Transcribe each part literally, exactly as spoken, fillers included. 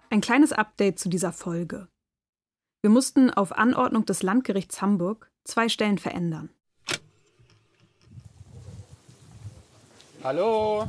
Ein kleines Update zu dieser Folge. Wir mussten auf Anordnung des Landgerichts Hamburg zwei Stellen verändern. Hallo.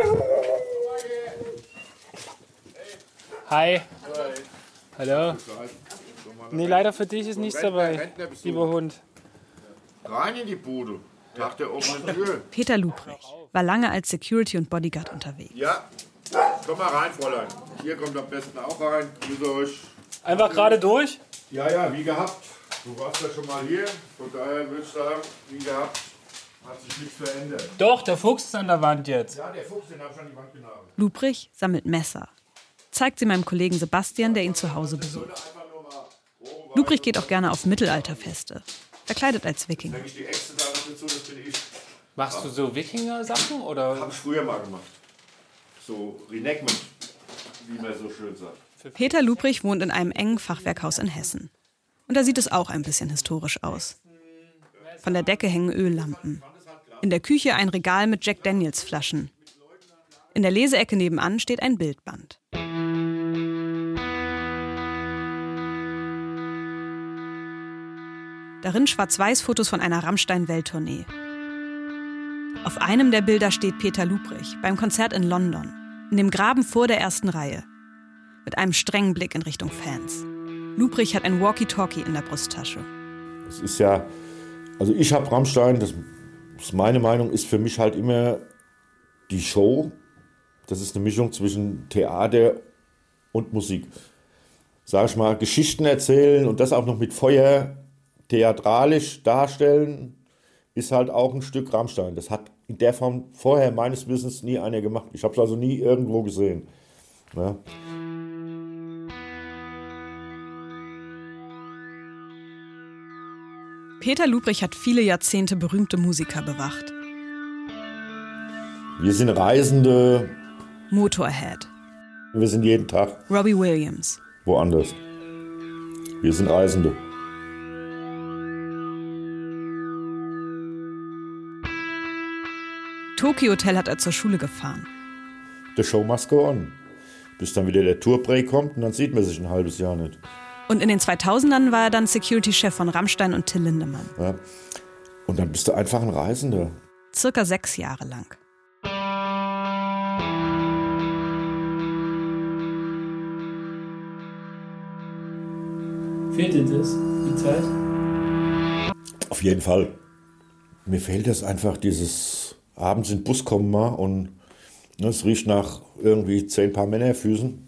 Hi. Hallo. Nee, leider für dich ist nichts dabei, lieber Hund. Rein in die Bude. Tag der offenen Tür. Peter Luprich war lange als Security und Bodyguard unterwegs. Ja, komm mal rein, Fräulein. Hier kommt am besten auch rein. Grüße euch. Einfach gerade durch? Ja, ja, wie gehabt. Du warst ja schon mal hier. Von daher würde ich sagen, wie gehabt, hat sich nichts verändert. Doch, der Fuchs ist an der Wand jetzt. Ja, der Fuchs, den hab ich an die Wand genagelt. Luprich sammelt Messer. Zeigt sie meinem Kollegen Sebastian, der ihn zu Hause besucht. Luprich geht auch gerne auf Mittelalterfeste. Verkleidet als Wikinger. Denke ich, die Äxte da noch dazu, das bin ich. Machst du so Wikinger-Sachen, oder? Hab ich früher mal gemacht. So Reenactment, wie man so schön sagt. Peter Luprich wohnt in einem engen Fachwerkhaus in Hessen. Und da sieht es auch ein bisschen historisch aus. Von der Decke hängen Öllampen. In der Küche ein Regal mit Jack Daniels Flaschen. In der Leseecke nebenan steht ein Bildband. Darin Schwarz-Weiß-Fotos von einer Rammstein-Welttournee. Auf einem der Bilder steht Peter Luprich beim Konzert in London, in dem Graben vor der ersten Reihe, mit einem strengen Blick in Richtung Fans. Luprich hat ein Walkie-Talkie in der Brusttasche. Es ist ja, also ich habe Rammstein, das ist meine Meinung, ist für mich halt immer die Show. Das ist eine Mischung zwischen Theater und Musik. Sag ich mal, Geschichten erzählen und das auch noch mit Feuer theatralisch darstellen, ist halt auch ein Stück Rammstein. Das hat in der Form vorher meines Wissens nie einer gemacht. Ich habe es also nie irgendwo gesehen. Ja. Peter Luprich hat viele Jahrzehnte berühmte Musiker bewacht. Wir sind Reisende. Motorhead. Wir sind jeden Tag Robbie Williams. woanders. Wir sind Reisende. Tokyo Hotel hat er zur Schule gefahren. The show must go on. Bis dann wieder der Tourbreak kommt und dann sieht man sich ein halbes Jahr nicht. Und in den zweitausendern war er dann Security-Chef von Rammstein und Till Lindemann. Ja. Und dann bist du einfach ein Reisender. Circa sechs Jahre lang. Fehlt dir das, die Zeit? Auf jeden Fall. Mir fehlt das einfach, dieses abends in den Bus kommen mal und ne, es riecht nach irgendwie zehn Paar Männerfüßen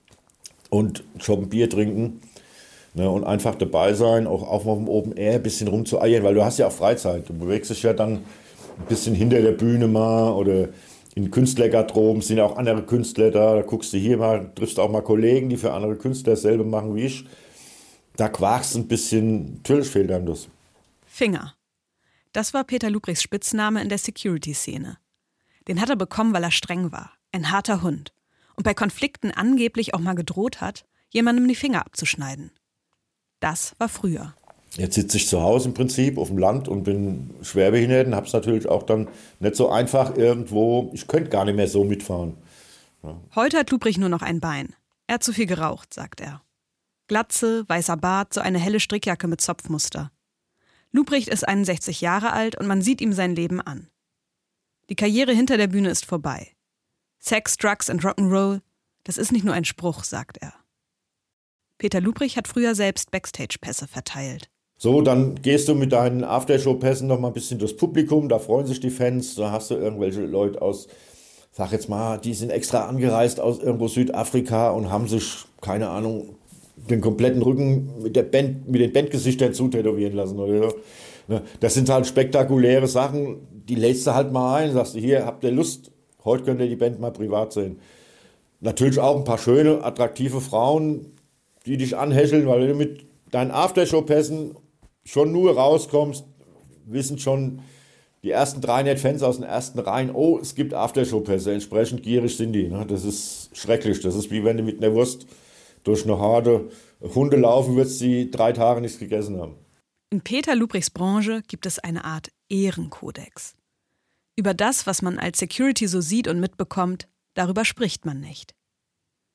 und schon ein Bier trinken ne, und einfach dabei sein, auch auf dem Open Air ein bisschen rumzueiern, weil du hast ja auch Freizeit. Du bewegst dich ja dann ein bisschen hinter der Bühne mal oder in Künstlergarderoben sind ja auch andere Künstler da, da guckst du hier mal, triffst auch mal Kollegen, die für andere Künstler dasselbe machen wie ich. Da quakst ein bisschen, natürlich fehlt einem das. Finger. Das war Peter Luprichs Spitzname in der Security-Szene. Den hat er bekommen, weil er streng war. Ein harter Hund. Und bei Konflikten angeblich auch mal gedroht hat, jemandem die Finger abzuschneiden. Das war früher. Jetzt sitze ich zu Hause im Prinzip auf dem Land und bin schwerbehindert und habe es natürlich auch dann nicht so einfach irgendwo, ich könnte gar nicht mehr so mitfahren. Ja. Heute hat Luprich nur noch ein Bein. Er hat zu viel geraucht, sagt er. Glatze, weißer Bart, so eine helle Strickjacke mit Zopfmuster. Luprich ist einundsechzig Jahre alt und man sieht ihm sein Leben an. Die Karriere hinter der Bühne ist vorbei. Sex, Drugs und Rock'n'Roll, das ist nicht nur ein Spruch, sagt er. Peter Luprich hat früher selbst Backstage-Pässe verteilt. So, dann gehst du mit deinen Aftershow-Pässen noch mal ein bisschen durchs Publikum, da freuen sich die Fans, da hast du irgendwelche Leute aus, sag jetzt mal, die sind extra angereist aus irgendwo Südafrika und haben sich, keine Ahnung, den kompletten Rücken mit der Band, mit den Bandgesichtern zutätowieren lassen oder so. Das sind halt spektakuläre Sachen, die lädst du halt mal ein, sagst du, hier, habt ihr Lust, heute könnt ihr die Band mal privat sehen. Natürlich auch ein paar schöne, attraktive Frauen, die dich anhäscheln, weil du mit deinen Aftershow-Pässen schon nur rauskommst, wissen schon die ersten dreihundert Fans aus den ersten Reihen, oh, es gibt Aftershow-Pässe, entsprechend gierig sind die. Das ist schrecklich, das ist wie wenn du mit einer Wurst durch eine Horde Hunde laufen würdest, die drei Tage nichts gegessen haben. In Peter Luprichs Branche gibt es eine Art Ehrenkodex. Über das, was man als Security so sieht und mitbekommt, darüber spricht man nicht.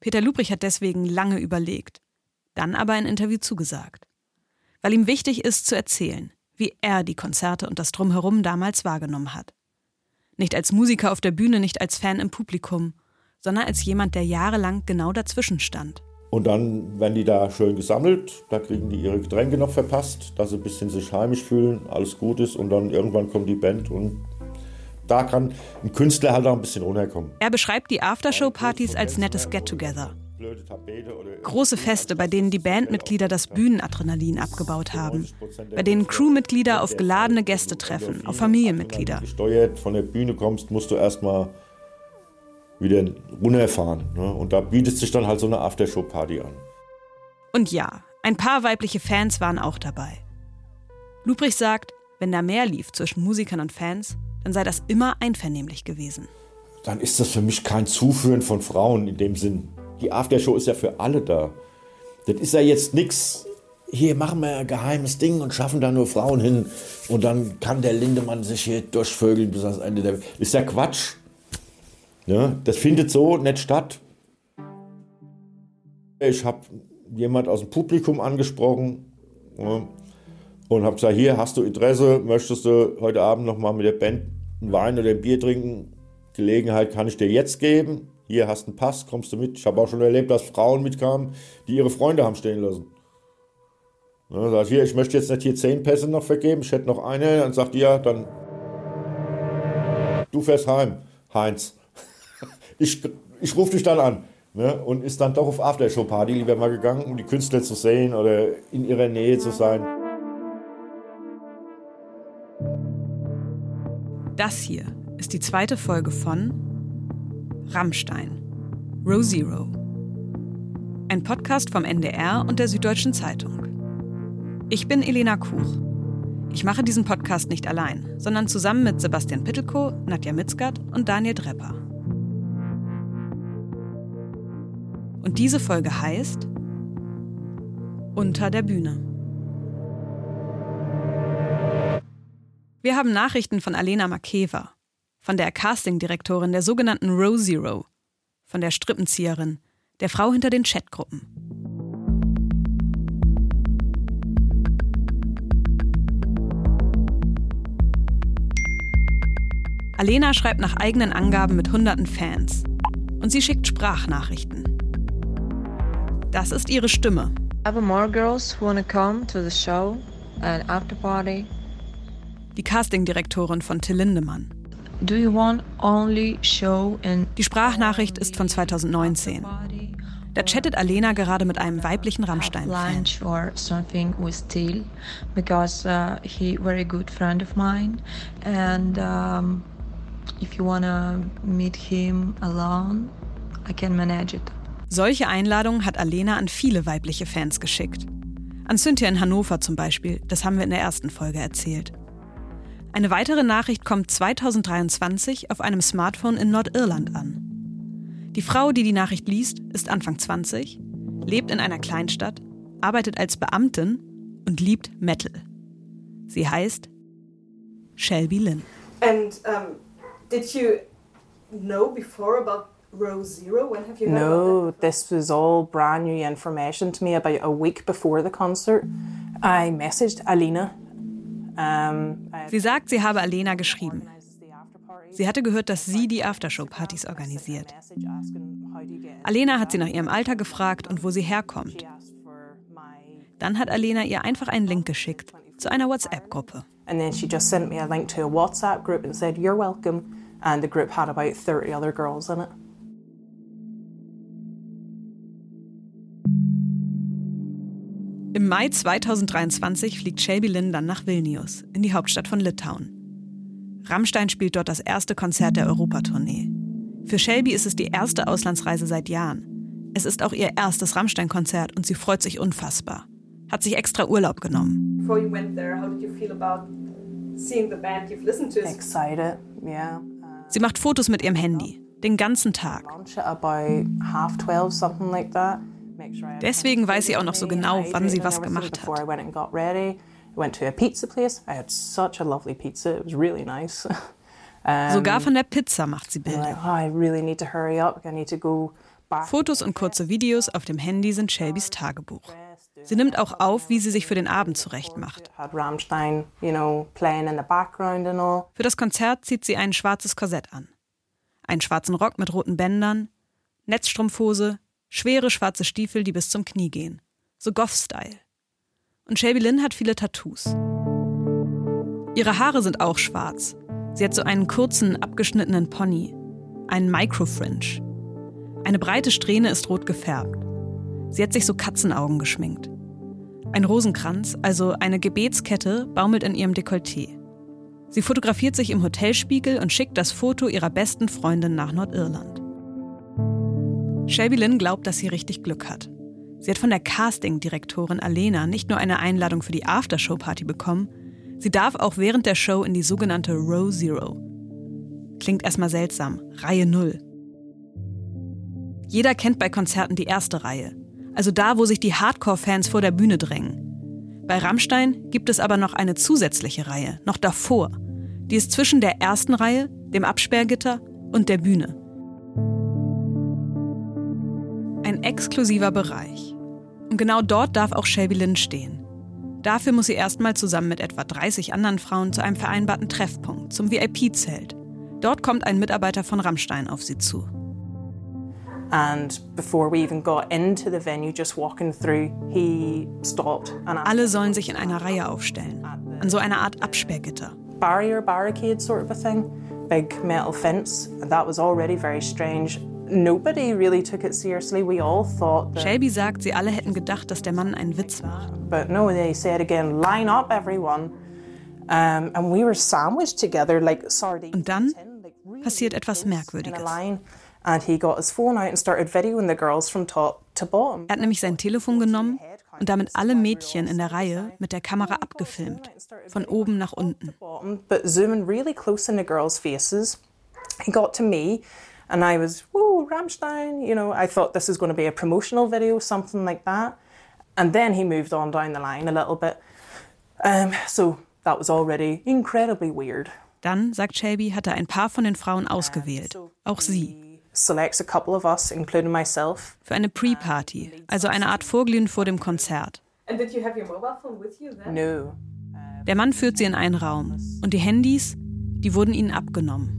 Peter Lubrich hat deswegen lange überlegt, dann aber ein Interview zugesagt. Weil ihm wichtig ist, zu erzählen, wie er die Konzerte und das Drumherum damals wahrgenommen hat. Nicht als Musiker auf der Bühne, nicht als Fan im Publikum, sondern als jemand, der jahrelang genau dazwischen stand. Und dann werden die da schön gesammelt, da kriegen die ihre Getränke noch verpasst, dass sie ein bisschen sich heimisch fühlen, alles gut ist und dann irgendwann kommt die Band und da kann ein Künstler halt auch ein bisschen runterkommen. Er beschreibt die Aftershow-Partys als nettes Get-Together. Große Feste, bei denen die Bandmitglieder das Bühnenadrenalin abgebaut haben, bei denen Crewmitglieder auf geladene Gäste treffen, auf Familienmitglieder. Wenn du gesteuert von der Bühne kommst, musst du erstmal wieder runterfahren. Ne? Und da bietet sich dann halt so eine Aftershow-Party an. Und ja, ein paar weibliche Fans waren auch dabei. Lubrich sagt, wenn da mehr lief zwischen Musikern und Fans, dann sei das immer einvernehmlich gewesen. Dann ist das für mich kein Zuführen von Frauen in dem Sinn. Die Aftershow ist ja für alle da. Das ist ja jetzt nichts, hier machen wir ein geheimes Ding und schaffen da nur Frauen hin und dann kann der Lindemann sich hier durchvögeln bis ans Ende der Welt. Ist ja Quatsch. Ja, das findet so nicht statt. Ich habe jemand aus dem Publikum angesprochen, ja, und habe gesagt, hier hast du Interesse, möchtest du heute Abend noch mal mit der Band einen Wein oder ein Bier trinken? Gelegenheit kann ich dir jetzt geben. Hier hast du einen Pass, kommst du mit. Ich habe auch schon erlebt, dass Frauen mitkamen, die ihre Freunde haben stehen lassen. Ja, sag ich, hier, ich möchte jetzt nicht hier zehn Pässe noch vergeben, ich hätte noch eine. Dann sagt die, ja, dann du fährst heim, Heinz. Ich, ich rufe dich dann an. Ne? Und ist dann doch auf Aftershow-Party lieber mal gegangen, um die Künstler zu sehen oder in ihrer Nähe zu sein. Das hier ist die zweite Folge von Rammstein, Row Zero. Ein Podcast vom N D R und der Süddeutschen Zeitung. Ich bin Elena Kuch. Ich mache diesen Podcast nicht allein, sondern zusammen mit Sebastian Pittelkow, Nadja Mitzgert und Daniel Drepper. Und diese Folge heißt Unter der Bühne. Wir haben Nachrichten von Alena Makeva, von der Castingdirektorin der sogenannten Row Zero, von der Strippenzieherin, der Frau hinter den Chatgruppen. Alena schreibt nach eigenen Angaben mit hunderten Fans und sie schickt Sprachnachrichten. Das ist ihre Stimme. Have more girls who wanna come to the show and after party. Die Castingdirektorin von Till Lindemann. Do you want only show and Die Sprachnachricht ist von zweitausendneunzehn. Da chattet Alena gerade mit einem weiblichen Rammstein-Fan. lunch or something with Till because uh, he very good friend of mine and um, if you wanna meet him alone, I can manage it. Solche Einladungen hat Alena an viele weibliche Fans geschickt. An Cynthia in Hannover zum Beispiel, das haben wir in der ersten Folge erzählt. Eine weitere Nachricht kommt zweitausenddreiundzwanzig auf einem Smartphone in Nordirland an. Die Frau, die die Nachricht liest, ist Anfang zwanzig, lebt in einer Kleinstadt, arbeitet als Beamtin und liebt Metal. Sie heißt Shelby Lynn. And um, did you know before about Row Zero? When have you heard No, about that? this was all brand new information to me about a week before the concert. I messaged Alena. Um, I Sie sagt, sie habe Alena geschrieben. Sie hatte gehört, dass sie die Aftershow-Partys organisiert. Alena hat sie nach ihrem Alter gefragt und wo sie herkommt. Dann hat Alena ihr einfach einen Link geschickt zu einer WhatsApp-Gruppe. And then she just sent me a link to a WhatsApp group and said, "You're welcome." And the group had about thirty other girls in it. Im Mai zweitausenddreiundzwanzig fliegt Shelby Lynn dann nach Vilnius, in die Hauptstadt von Litauen. Rammstein spielt dort das erste Konzert der Europatournee. Für Shelby ist es die erste Auslandsreise seit Jahren. Es ist auch ihr erstes Rammstein-Konzert und sie freut sich unfassbar. Hat sich extra Urlaub genommen. Before you went there, how did you feel about seeing the band you've listened to? Excited, yeah. Sie macht Fotos mit ihrem Handy, den ganzen Tag. Lunch at about half twelve, something like that. Deswegen weiß sie auch noch so genau, wann sie was gemacht hat. Before I went and got ready, I went to a pizza place. I had such a lovely pizza. It was really nice. Sogar von der Pizza macht sie Bilder. Like, oh, I really need to hurry up. I need to go back. Fotos und kurze Videos auf dem Handy sind Shelbys Tagebuch. Sie nimmt auch auf, wie sie sich für den Abend zurechtmacht. Rammstein, you know, playing in the background and all. Für das Konzert zieht sie ein schwarzes Korsett an. Einen schwarzen Rock mit roten Bändern, Netzstrumpfhose, schwere schwarze Stiefel, die bis zum Knie gehen. So Goth-Style. Und Shelby Lynne hat viele Tattoos. Ihre Haare sind auch schwarz. Sie hat so einen kurzen, abgeschnittenen Pony. Einen Micro-Fringe. Eine breite Strähne ist rot gefärbt. Sie hat sich so Katzenaugen geschminkt. Ein Rosenkranz, also eine Gebetskette, baumelt in ihrem Dekolleté. Sie fotografiert sich im Hotelspiegel und schickt das Foto ihrer besten Freundin nach Nordirland. Shelby Lynne glaubt, dass sie richtig Glück hat. Sie hat von der Casting-Direktorin Alena nicht nur eine Einladung für die Aftershow-Party bekommen, sie darf auch während der Show in die sogenannte Row Zero. Klingt erstmal seltsam, Reihe Null. Jeder kennt bei Konzerten die erste Reihe, also da, wo sich die Hardcore-Fans vor der Bühne drängen. Bei Rammstein gibt es aber noch eine zusätzliche Reihe, noch davor. Die ist zwischen der ersten Reihe, dem Absperrgitter und der Bühne. Ein exklusiver Bereich. Und genau dort darf auch Shelby Lynne stehen. Dafür muss sie erstmal zusammen mit etwa dreißig anderen Frauen zu einem vereinbarten Treffpunkt, zum V I P-Zelt. Dort kommt ein Mitarbeiter von Rammstein auf sie zu. And before we even got into the venue, just walking through, he stopped. And Alle sollen sich in einer Reihe aufstellen, an so einer Art Absperrgitter. Barrier, barricade sort of a thing, big metal fence. And that was already very strange. Nobody really took it seriously. We all thought that. Shelby sagt, sie alle hätten gedacht, dass der Mann einen Witz macht. But no, they said again, line up everyone. Um, and we were sandwiched together like sardines. Und dann like really passiert etwas Merkwürdiges. in a line. And he got his phone out and started videoing the girls from top to bottom. Er hat nämlich sein Telefon genommen und damit alle Mädchen in der Reihe mit der Kamera abgefilmt, von oben nach unten. But zooming really close in the girls' faces. He got to me and I was, woo, Rammstein, you know, I thought this was going to be a promotional video, something like that. And then he moved on down the line a little bit. Um, so that was already incredibly weird. Dann, sagt Shelby, hat er ein paar von den Frauen ausgewählt, auch sie. Selects a couple of us, including myself. Für eine Pre-Party, also eine Art Vorglühen vor dem Konzert. And did you have your mobile phone with you then? No. Der Mann führt sie in einen Raum und die Handys, die wurden ihnen abgenommen.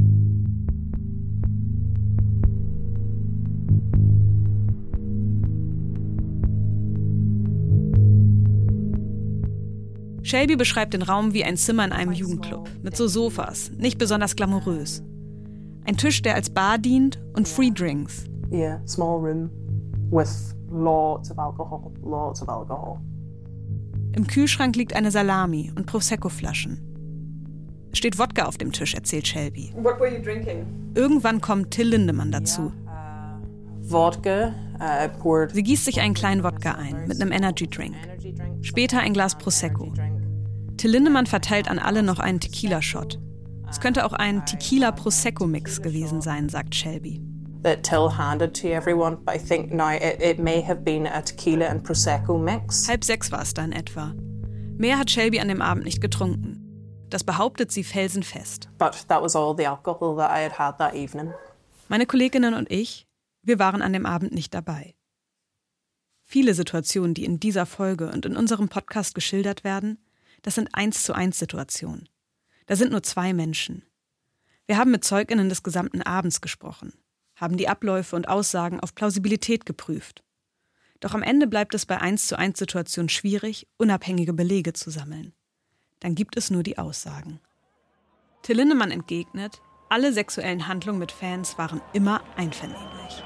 Shelby beschreibt den Raum wie ein Zimmer in einem Jugendclub, mit so Sofas, nicht besonders glamourös. Ein Tisch, der als Bar dient und Free Drinks. Yeah, small room with lots of alcohol, lots of alcohol. Im Kühlschrank liegt eine Salami und Prosecco-Flaschen. Es steht Wodka auf dem Tisch, erzählt Shelby. What were you drinking? Irgendwann kommt Till Lindemann dazu. Uh, vodka, uh, poured. Sie gießt sich einen kleinen Wodka ein, mit einem Energy-Drink. Später ein Glas Prosecco. Till Lindemann verteilt an alle noch einen Tequila-Shot. Es könnte auch ein Tequila-Prosecco-Mix gewesen sein, sagt Shelby. That Till handed to everyone, but I think now it, it may have been a tequila and Prosecco mix. Halb sechs war es dann etwa. Mehr hat Shelby an dem Abend nicht getrunken. Das behauptet sie felsenfest. But that was all the alcohol that I had had that evening. Meine Kolleginnen und ich, wir waren an dem Abend nicht dabei. Viele Situationen, die in dieser Folge und in unserem Podcast geschildert werden, das sind Eins-zu-eins-Situationen. Da sind nur zwei Menschen. Wir haben mit ZeugInnen des gesamten Abends gesprochen, haben die Abläufe und Aussagen auf Plausibilität geprüft. Doch am Ende bleibt es bei Eins-zu-eins-Situationen schwierig, unabhängige Belege zu sammeln. Dann gibt es nur die Aussagen. Till Lindemann entgegnet, alle sexuellen Handlungen mit Fans waren immer einvernehmlich.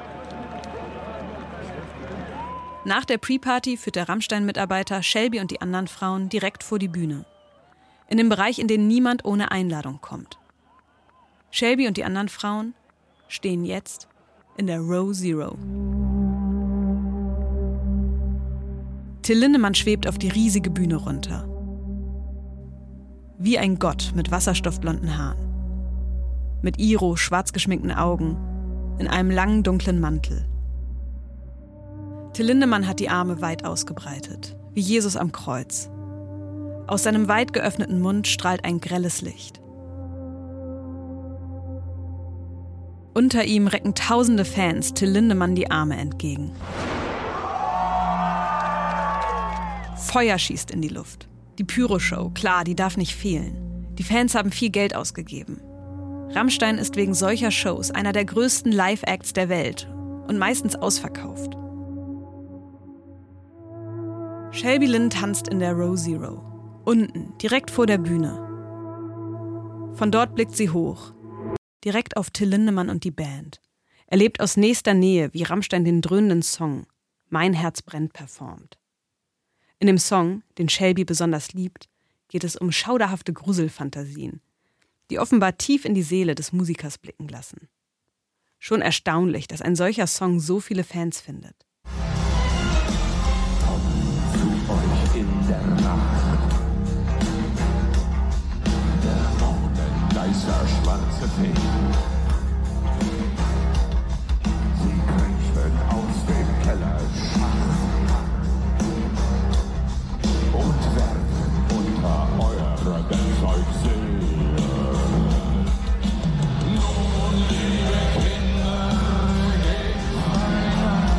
Nach der Pre-Party führt der Rammstein-Mitarbeiter Shelby und die anderen Frauen direkt vor die Bühne. In dem Bereich, in den niemand ohne Einladung kommt. Shelby und die anderen Frauen stehen jetzt in der Row Zero. Till Lindemann schwebt auf die riesige Bühne runter. Wie ein Gott mit wasserstoffblonden Haaren. Mit Iro schwarz geschminkten Augen, in einem langen dunklen Mantel. Till Lindemann hat die Arme weit ausgebreitet, wie Jesus am Kreuz. Aus seinem weit geöffneten Mund strahlt ein grelles Licht. Unter ihm recken tausende Fans Till Lindemann die Arme entgegen. Feuer schießt in die Luft. Die Pyroshow, klar, die darf nicht fehlen. Die Fans haben viel Geld ausgegeben. Rammstein ist wegen solcher Shows einer der größten Live-Acts der Welt und meistens ausverkauft. Shelby Lynne tanzt in der Row Zero. Unten, direkt vor der Bühne. Von dort blickt sie hoch. Direkt auf Till Lindemann und die Band. Erlebt aus nächster Nähe, wie Rammstein den dröhnenden Song Mein Herz brennt performt. In dem Song, den Shelby besonders liebt, geht es um schauderhafte Gruselfantasien, die offenbar tief in die Seele des Musikers blicken lassen. Schon erstaunlich, dass ein solcher Song so viele Fans findet. Euch in der Nacht. Der Morgenleiser schwarze Feen. Sie kriechen aus dem Kellerschacht und werden unter eurer Bettzeug sehen. Nun, liebe Kinder, geht weiter.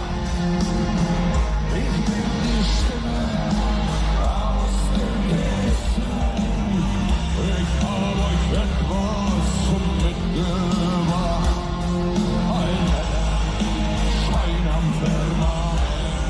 Ich bin die Stimme aus dem Kissen. Ich habe euch etwas mitgebracht. Ein heller Schein am Firmament.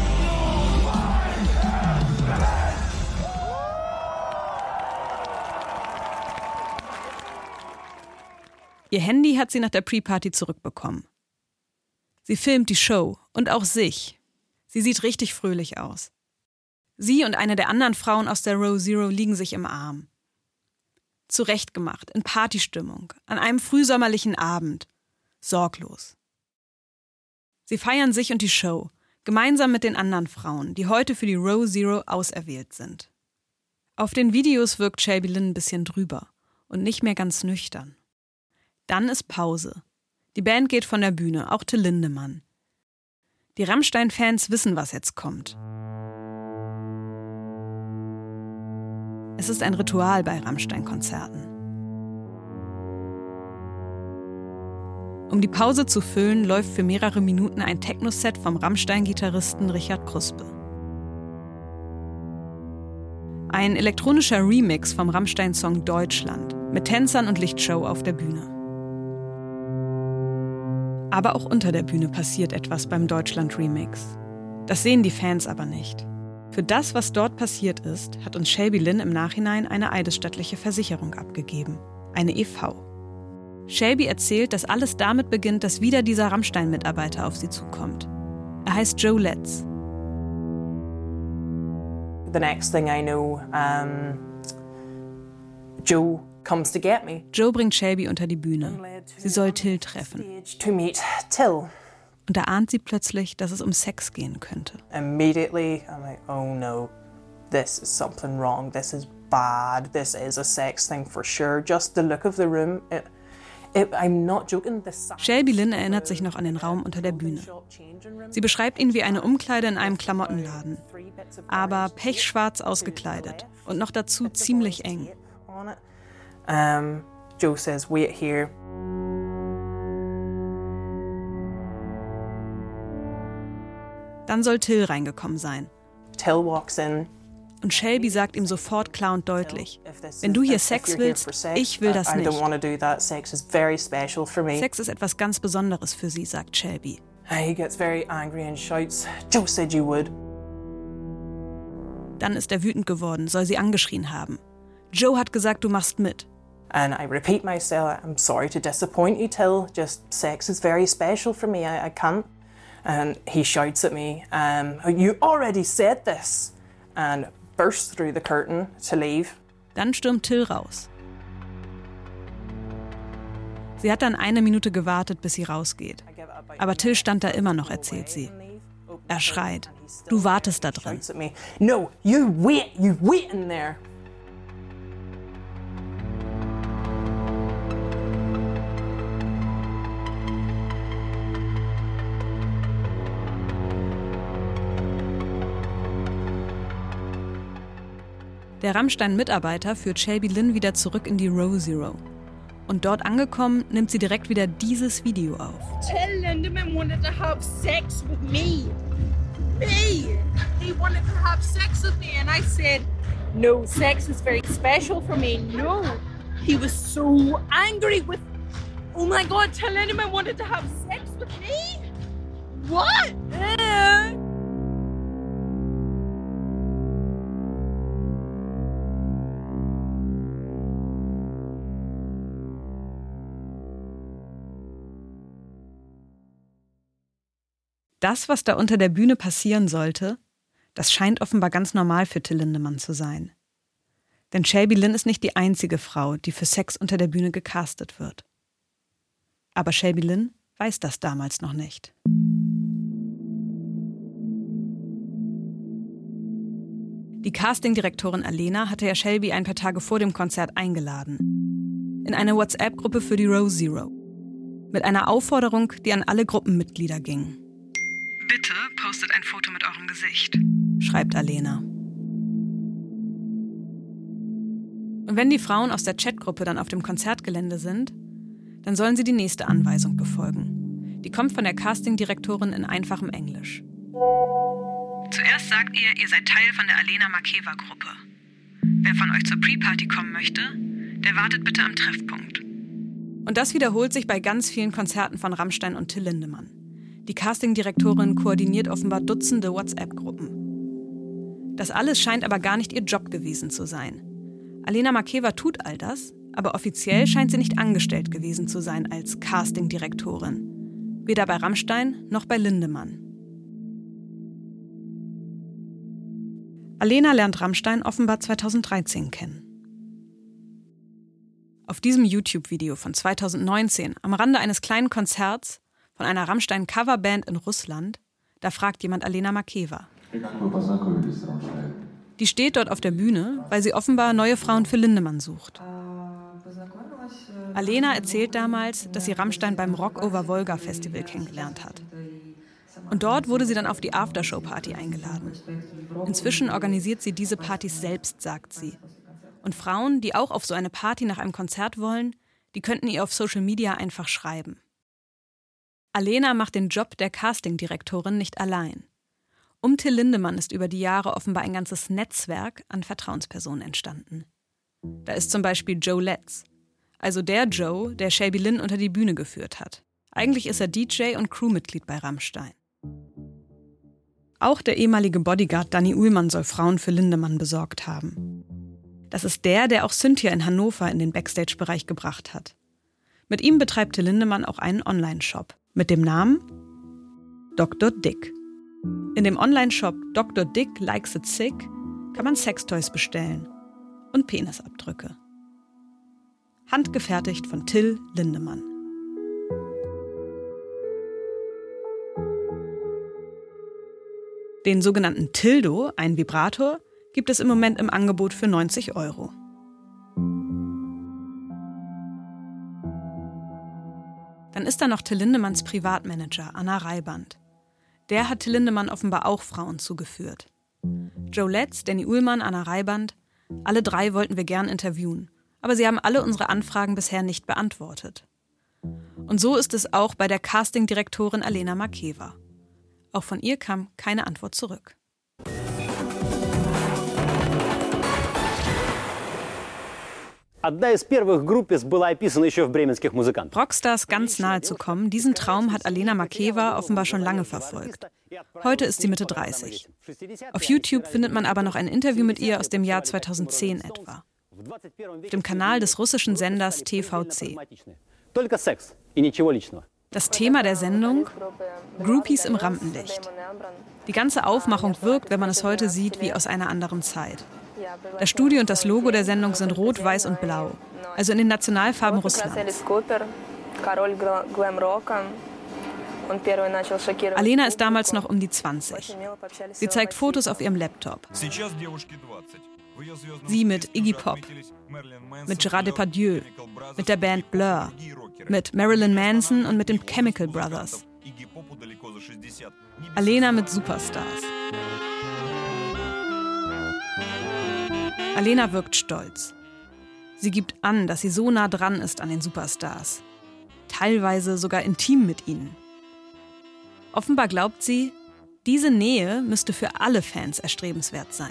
Ihr Handy hat sie nach der Pre-Party zurückbekommen. Sie filmt die Show und auch sich. Sie sieht richtig fröhlich aus. Sie und eine der anderen Frauen aus der Row Zero liegen sich im Arm. Zurechtgemacht, in Partystimmung, an einem frühsommerlichen Abend. Sorglos. Sie feiern sich und die Show, gemeinsam mit den anderen Frauen, die heute für die Row Zero auserwählt sind. Auf den Videos wirkt Shelby Lynne ein bisschen drüber und nicht mehr ganz nüchtern. Dann ist Pause. Die Band geht von der Bühne, auch Till Lindemann. Die Rammstein-Fans wissen, was jetzt kommt. Es ist ein Ritual bei Rammstein-Konzerten. Um die Pause zu füllen, läuft für mehrere Minuten ein Techno-Set vom Rammstein-Gitarristen Richard Kruspe. Ein elektronischer Remix vom Rammstein-Song Deutschland mit Tänzern und Lichtshow auf der Bühne. Aber auch unter der Bühne passiert etwas beim Deutschland-Remix. Das sehen die Fans aber nicht. Für das, was dort passiert ist, hat uns Shelby Lynne im Nachhinein eine eidesstattliche Versicherung abgegeben. Eine E V. Shelby erzählt, dass alles damit beginnt, dass wieder dieser Rammstein-Mitarbeiter auf sie zukommt. Er heißt Joe Letz. The next thing I know, um, Joe comes to get me. Joe bringt Shelby unter die Bühne. Sie soll Till treffen. To meet Till. Und da ahnt sie plötzlich, dass es um Sex gehen könnte. Immediately, I'm like, oh no, this is something wrong. This is bad. This is a sex thing for sure. Just the look of the room. It, it, I'm not joking. Shelby Lynne erinnert sich noch an den Raum unter der Bühne. Sie beschreibt ihn wie eine Umkleide in einem Klamottenladen. Aber pechschwarz ausgekleidet. Und noch dazu ziemlich eng. Um, Joe says, wait here. Dann soll Till reingekommen sein. Till walks in. Und Shelby sagt ihm sofort klar und deutlich, wenn du hier Sex willst, ich will das nicht. Sex ist etwas ganz Besonderes für sie, sagt Shelby. He gets very angry and shouts, Joe said you would. Dann ist er wütend geworden, soll sie angeschrien haben. Joe hat gesagt, du machst mit. And I repeat myself, I'm sorry to disappoint you, Till. Just sex is very special for me. I, I can't. And he shouts at me, um, you already said this. And bursts through the curtain to leave. Dann stürmt Till raus. Sie hat dann eine Minute gewartet, bis sie rausgeht. Aber Till stand da immer noch, erzählt sie. Er schreit, du wartest da drin. No, you wait, you wait in there. Der Rammstein-Mitarbeiter führt Shelby Lynne wieder zurück in die Row Zero. Und dort angekommen, nimmt sie direkt wieder dieses Video auf. Till Lindemann wanted to have sex with me. Me! He wanted to have sex with me and I said, no, sex is very special for me. No. He was so angry with, oh my God, Till Lindemann wanted to have sex with me? What? Uh. Das, was da unter der Bühne passieren sollte, das scheint offenbar ganz normal für Till Lindemann zu sein. Denn Shelby Lynn ist nicht die einzige Frau, die für Sex unter der Bühne gecastet wird. Aber Shelby Lynn weiß das damals noch nicht. Die Castingdirektorin Alena hatte ja Shelby ein paar Tage vor dem Konzert eingeladen. In eine WhatsApp-Gruppe für die Row Zero. Mit einer Aufforderung, die an alle Gruppenmitglieder ging. Bitte postet ein Foto mit eurem Gesicht, schreibt Alena. Und wenn die Frauen aus der Chatgruppe dann auf dem Konzertgelände sind, dann sollen sie die nächste Anweisung befolgen. Die kommt von der Castingdirektorin in einfachem Englisch. Zuerst sagt ihr, ihr seid Teil von der Alena Makeva-Gruppe. Wer von euch zur Pre-Party kommen möchte, der wartet bitte am Treffpunkt. Und das wiederholt sich bei ganz vielen Konzerten von Rammstein und Till Lindemann. Die Castingdirektorin koordiniert offenbar Dutzende WhatsApp-Gruppen. Das alles scheint aber gar nicht ihr Job gewesen zu sein. Alena Makeva tut all das, aber offiziell scheint sie nicht angestellt gewesen zu sein als Castingdirektorin. Weder bei Rammstein noch bei Lindemann. Alena lernt Rammstein offenbar zweitausenddreizehn kennen. Auf diesem YouTube-Video von zweitausendneunzehn, am Rande eines kleinen Konzerts von einer Rammstein-Coverband in Russland, da fragt jemand Alena Makeva. Die steht dort auf der Bühne, weil sie offenbar neue Frauen für Lindemann sucht. Alena erzählt damals, dass sie Rammstein beim Rock Over Volga Festival kennengelernt hat. Und dort wurde sie dann auf die Aftershow-Party eingeladen. Inzwischen organisiert sie diese Partys selbst, sagt sie. Und Frauen, die auch auf so eine Party nach einem Konzert wollen, die könnten ihr auf Social Media einfach schreiben. Alena macht den Job der Castingdirektorin nicht allein. Um Till Lindemann ist über die Jahre offenbar ein ganzes Netzwerk an Vertrauenspersonen entstanden. Da ist zum Beispiel Joe Letts, also der Joe, der Shelby Lynn unter die Bühne geführt hat. Eigentlich ist er D J und Crewmitglied bei Rammstein. Auch der ehemalige Bodyguard Danny Uhlmann soll Frauen für Lindemann besorgt haben. Das ist der, der auch Cynthia in Hannover in den Backstage-Bereich gebracht hat. Mit ihm betreibt Till Lindemann auch einen Online-Shop mit dem Namen Doktor Dick. In dem Online-Shop Doktor Dick Likes It Sick kann man Sextoys bestellen und Penisabdrücke. Handgefertigt von Till Lindemann. Den sogenannten Tildo, ein Vibrator, gibt es im Moment im Angebot für neunzig Euro. Dann ist da noch Till Lindemanns Privatmanager Anna Reiband. Der hat Till Lindemann offenbar auch Frauen zugeführt. Joe Letts, Danny Uhlmann, Anna Reiband, alle drei wollten wir gern interviewen. Aber sie haben alle unsere Anfragen bisher nicht beantwortet. Und so ist es auch bei der Castingdirektorin Alena Makeva. Auch von ihr kam keine Antwort zurück. Rockstars ganz nahe zu kommen, diesen Traum hat Alena Makeva offenbar schon lange verfolgt. Heute ist sie Mitte dreißig. Auf YouTube findet man aber noch ein Interview mit ihr aus dem Jahr zweitausendzehn etwa. Auf dem Kanal des russischen Senders T V C. Das Thema der Sendung? Groupies im Rampenlicht. Die ganze Aufmachung wirkt, wenn man es heute sieht, wie aus einer anderen Zeit. Das Studio und das Logo der Sendung sind rot, weiß und blau, also in den Nationalfarben Russlands. Alena ist damals noch um die zwanzig. Sie zeigt Fotos auf ihrem Laptop. Sie mit Iggy Pop, mit Gerard Depardieu, mit der Band Blur, mit Marilyn Manson und mit den Chemical Brothers. Alena mit Superstars. Alena wirkt stolz. Sie gibt an, dass sie so nah dran ist an den Superstars. Teilweise sogar intim mit ihnen. Offenbar glaubt sie, diese Nähe müsste für alle Fans erstrebenswert sein.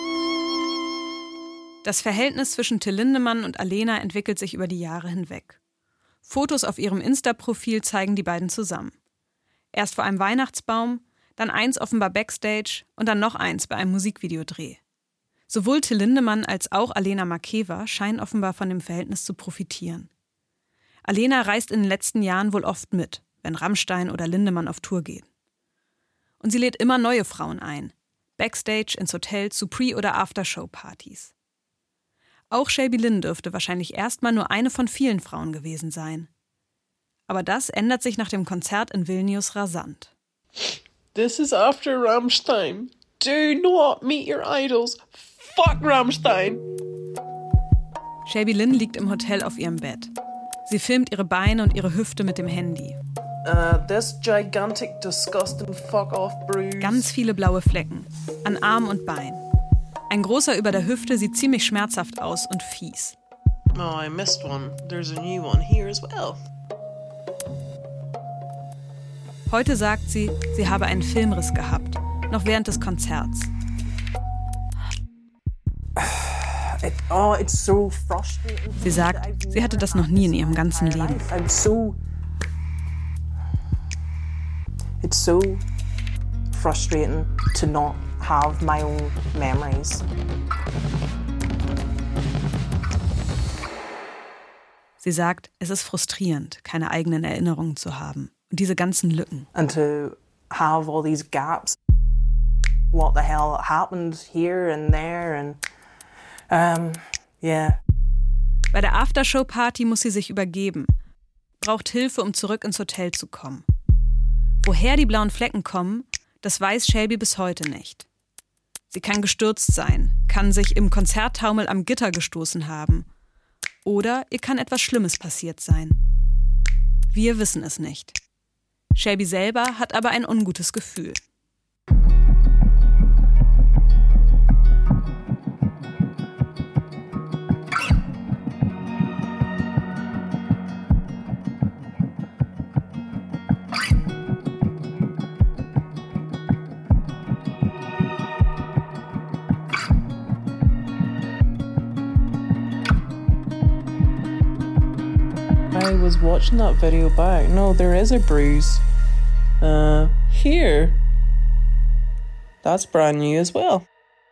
Das Verhältnis zwischen Till Lindemann und Alena entwickelt sich über die Jahre hinweg. Fotos auf ihrem Insta-Profil zeigen die beiden zusammen. Erst vor einem Weihnachtsbaum, dann eins offenbar backstage und dann noch eins bei einem Musikvideodreh. Sowohl Till Lindemann als auch Alena Makeva scheinen offenbar von dem Verhältnis zu profitieren. Alena reist in den letzten Jahren wohl oft mit, wenn Rammstein oder Lindemann auf Tour gehen. Und sie lädt immer neue Frauen ein, backstage, ins Hotel, zu Pre- oder Aftershow-Partys. Auch Shelby Lynne dürfte wahrscheinlich erstmal nur eine von vielen Frauen gewesen sein. Aber das ändert sich nach dem Konzert in Vilnius rasant. This is after Rammstein. Do not meet your idols. Fuck Rammstein. Shelby Lynne liegt im Hotel auf ihrem Bett. Sie filmt ihre Beine und ihre Hüfte mit dem Handy. Uh, this gigantic, disgusting fuck-off bruise. Ganz viele blaue Flecken, an Arm und Bein. Ein großer über der Hüfte sieht ziemlich schmerzhaft aus und fies. Oh, I missed one. There's a new one here as well. Heute sagt sie, sie habe einen Filmriss gehabt, noch während des Konzerts. It, oh, it's so frustrating. Sie sagt, sie hatte das noch nie in ihrem ganzen Leben. I'm so, it's so frustrating to not have my own memories. Sie sagt, es ist frustrierend, keine eigenen Erinnerungen zu haben. Und diese ganzen Lücken. And to have all these gaps. What the hell happened here and there and um, yeah. Bei der Aftershow-Party muss sie sich übergeben. Braucht Hilfe, um zurück ins Hotel zu kommen. Woher die blauen Flecken kommen, das weiß Shelby bis heute nicht. Sie kann gestürzt sein, kann sich im Konzerttaumel am Gitter gestoßen haben. Oder ihr kann etwas Schlimmes passiert sein. Wir wissen es nicht. Shelby selber hat aber ein ungutes Gefühl. I was watching that video back. No, there is a bruise. Uh, here. That's brand new as well.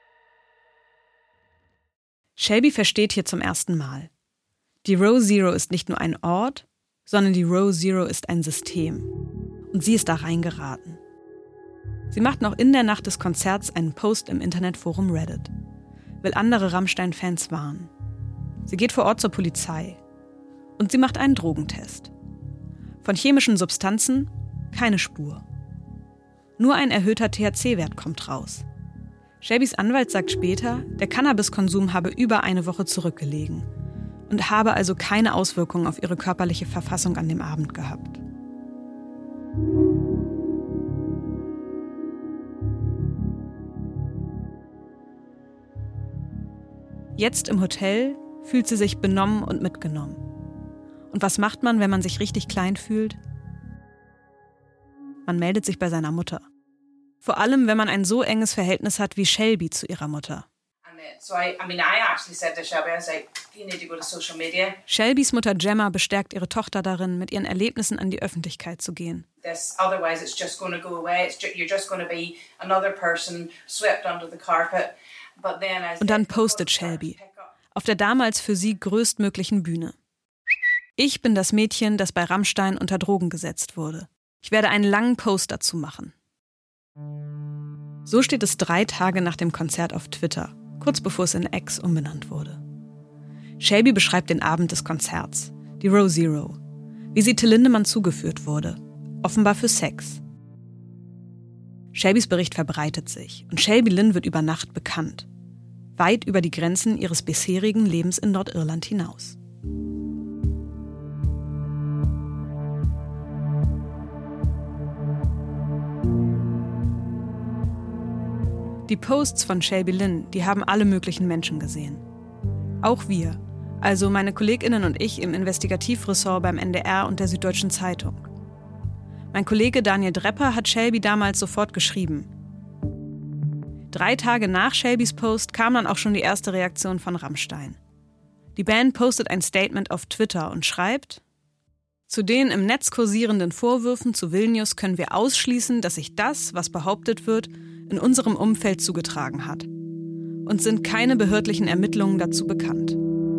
Shelby versteht hier zum ersten Mal. Die Row Zero ist nicht nur ein Ort, sondern die Row Zero ist ein System. Und sie ist da reingeraten. Sie macht noch in der Nacht des Konzerts einen Post im Internetforum Reddit. Will andere Rammstein-Fans warnen. Sie geht vor Ort zur Polizei. Und sie macht einen Drogentest. Von chemischen Substanzen keine Spur. Nur ein erhöhter T H C-Wert kommt raus. Shelbys Anwalt sagt später, der Cannabiskonsum habe über eine Woche zurückgelegen und habe also keine Auswirkungen auf ihre körperliche Verfassung an dem Abend gehabt. Jetzt im Hotel fühlt sie sich benommen und mitgenommen. Und was macht man, wenn man sich richtig klein fühlt? Man meldet sich bei seiner Mutter. Vor allem, wenn man ein so enges Verhältnis hat wie Shelby zu ihrer Mutter. Shelbys Mutter Gemma bestärkt ihre Tochter darin, mit ihren Erlebnissen an die Öffentlichkeit zu gehen. Und dann postet Shelby auf der damals für sie größtmöglichen Bühne. Ich bin das Mädchen, das bei Rammstein unter Drogen gesetzt wurde. Ich werde einen langen Post dazu machen. So steht es drei Tage nach dem Konzert auf Twitter, kurz bevor es in X umbenannt wurde. Shelby beschreibt den Abend des Konzerts, die Row Zero, wie sie Till Lindemann zugeführt wurde, offenbar für Sex. Shelbys Bericht verbreitet sich und Shelby Lynne wird über Nacht bekannt, weit über die Grenzen ihres bisherigen Lebens in Nordirland hinaus. Die Posts von Shelby Lynne, die haben alle möglichen Menschen gesehen. Auch wir, Also meine KollegInnen und ich im Investigativressort beim N D R und der Süddeutschen Zeitung. Mein Kollege Daniel Drepper hat Shelby damals sofort geschrieben. Drei Tage nach Shelbys Post kam dann auch schon die erste Reaktion von Rammstein. Die Band postet ein Statement auf Twitter und schreibt: Zu den im Netz kursierenden Vorwürfen zu Vilnius können wir ausschließen, dass sich das, was behauptet wird, in unserem Umfeld zugetragen hat. Uns sind keine behördlichen Ermittlungen dazu bekannt.